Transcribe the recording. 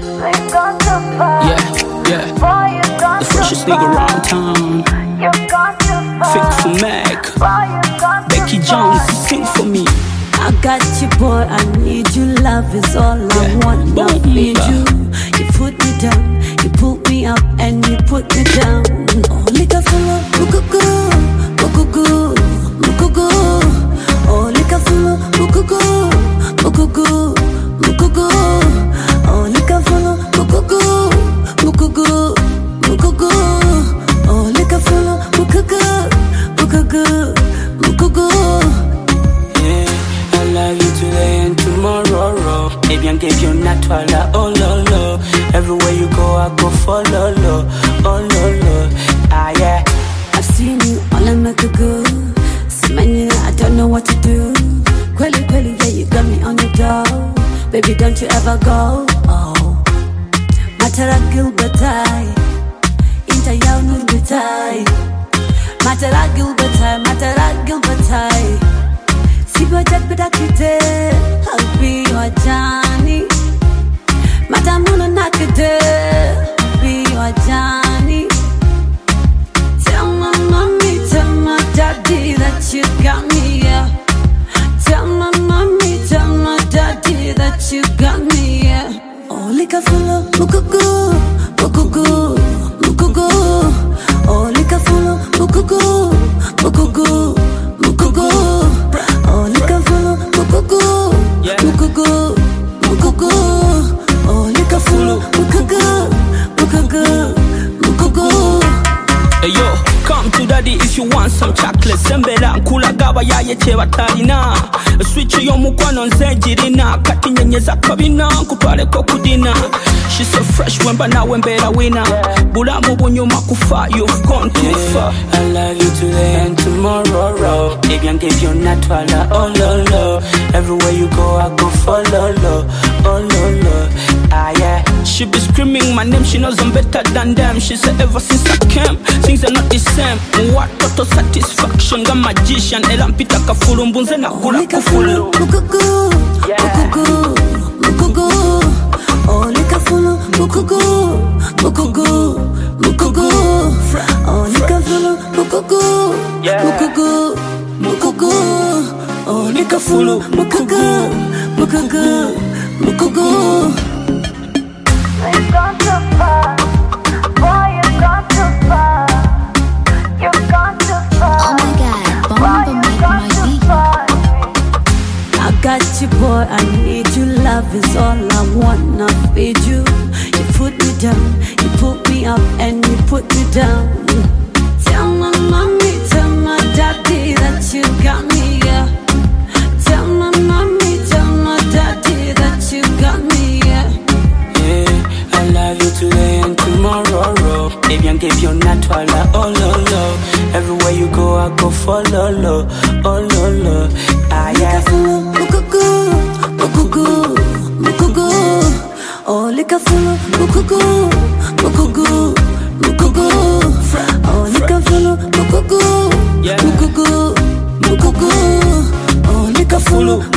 Yeah. The freshest nigga around town. Fit for Mac. Becky Jones, sing for me. I got you, boy, I need you. Love is all I want, I need you. You put me down, you put me up, and you put me down. Oh, lika fulo, mukuku, mukuku, mukuku. Oh, lika fulo, mukuku, mukuku, mukuku. Oh, lika fulo, mukuku, mukuku, mukuku. Oh, lika fulo, mukuku, mukuku, mukuku. I love you today and tomorrow. Maybe I gave you natwala, oh lolo. Everywhere you go, I go follow, oh lolo. Ah yeah. I've seen you all in my cuckoo. Smanya, I don't know what to do. Quelly, yeah, you got me on your door. Baby, don't you ever go. Oh, Matara Gilbertai, Inta Yao Nurbitai. Matara Gilbertai. Sibo Jabba Kite, I'll be your Johnny. Matamuna Nakite, I'll be your Johnny. Tell my mommy, tell my daddy that you got me, yeah. Tell my mommy, tell my daddy that you got me, yeah. Oh, lika fulo, mukuku, mukuku, mukuku. Oh, lika fulo, mukuku, mukuku, mukuku. Oh, lika fulo, mukuku, mukuku, mukuku. Oh, lika fulo, mukuku, mukuku, mukuku. Hey yo, come to daddy if you want some chocolate. Sembera nkula gaba ya yeche batalina. Switch yo mukwano nze jirina. Kati nyenyeza kabina kupale ko kudina. She's so fresh wemba na wembera wina. Bulamu bunyuma kufa, you've gone too far. I love you today and tomorrow. Baby I give you natwala, oh lolo. Everywhere you go I go follow, oh lolo. Ah yeah. She be screaming my name, she knows I'm better than them. She said ever since I came, things are not the same. What total satisfaction, got magician. Elampita kafulu mbunze na kula kufulu. Mukuku, mukuku, mukuku. Oh, lika fulo, mukuku, mukuku, mukuku. Oh, lika fulo, mukuku, mukuku, mukuku. Oh, lika fulo, mukuku, mukuku, mukuku. You've gone too far, boy, you've gone too far. You've gone too far. Oh my God, Boy, Bomba you've make gone my too beat. far. I got you, boy, I need you. Love is all I want, I feed you. You put me down, you put me up, and you put me down. Tell my mommy, tell my daddy that you got me, yeah. Tell my mommy, tell my daddy that you got me, yeah. Yeah, I love you today and tomorrow. Baby I give you natwala, oh lolo. Everywhere you go I go follow, oh lolo. Ah yeah. Mukuku, mukuku, mukuku. Oh, lika fulo, mukuku, mukuku, mukuku. Oh, lika fulo, mukuku, mukuku, mukuku. Oh, lika fulo,